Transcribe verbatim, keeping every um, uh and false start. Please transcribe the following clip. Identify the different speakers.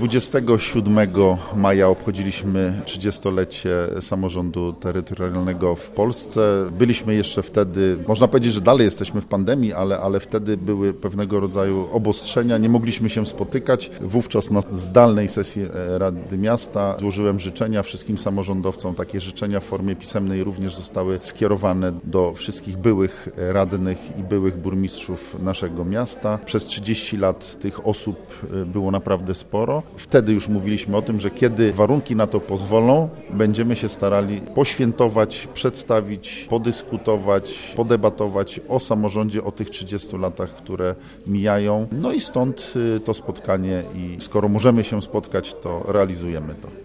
Speaker 1: dwudziestego siódmego maja obchodziliśmy trzydziestolecie samorządu terytorialnego w Polsce. Byliśmy jeszcze wtedy, można powiedzieć, że dalej jesteśmy w pandemii, ale, ale wtedy były pewnego rodzaju obostrzenia. Nie mogliśmy się spotykać. Wówczas na zdalnej sesji Rady Miasta złożyłem życzenia wszystkim samorządowcom. Takie życzenia w formie pisemnej również zostały skierowane do wszystkich byłych radnych i byłych burmistrzów naszego miasta. Przez trzydzieści lat tych osób było naprawdę sporo. Wtedy już mówiliśmy o tym, że kiedy warunki na to pozwolą, będziemy się starali poświętować, przedstawić, podyskutować, podebatować o samorządzie, o tych trzydziestu latach, które mijają. No i stąd to spotkanie i skoro możemy się spotkać, to realizujemy to.